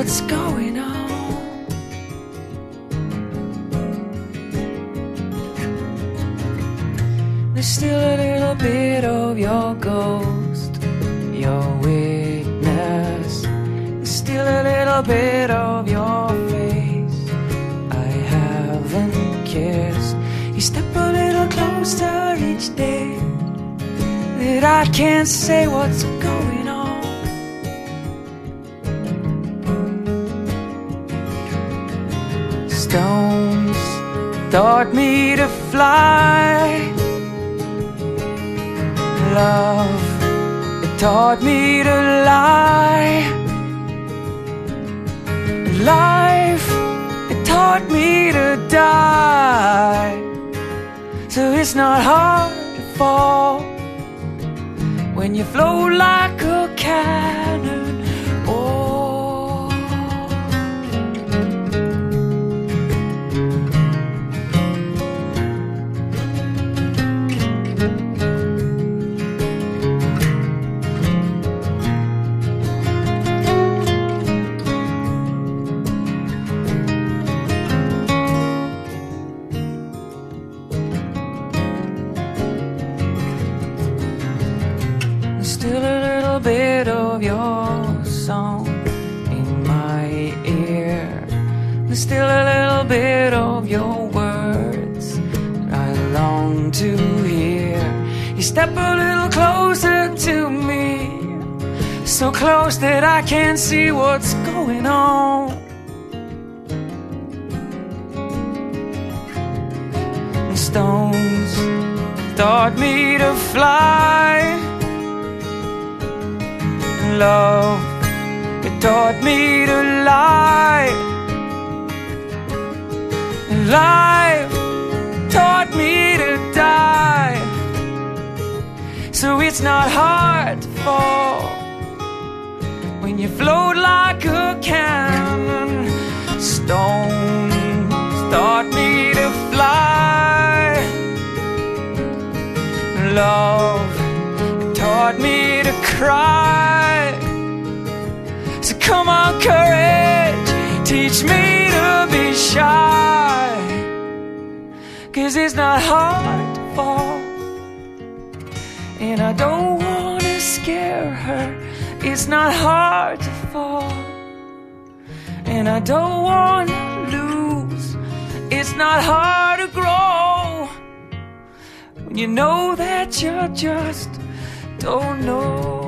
what's going on. There's still a little bit of your ghost, your weakness. There's still a little bit of your face I haven't kissed. You step a little closer each day, that I can't say what's going on. Stones taught me to fly. Love, it taught me to lie. Life, it taught me to die. So it's not hard to fall when you float like a cannon. Oh, still a little bit of your song in my ear. There's still a little bit of your words that I long to hear. You step a little closer to me, so close that I can't see what's going on. And stones taught me to fly. Love, it taught me to lie. Life taught me to die. So it's not hard to fall when you float like a cannon. Stones taught me to fly. Love, it taught me to cry. So come on, courage, teach me to be shy. 'Cause it's not hard to fall, and I don't wanna scare her. It's not hard to fall, and I don't wanna lose. It's not hard to grow when you know that you just don't know.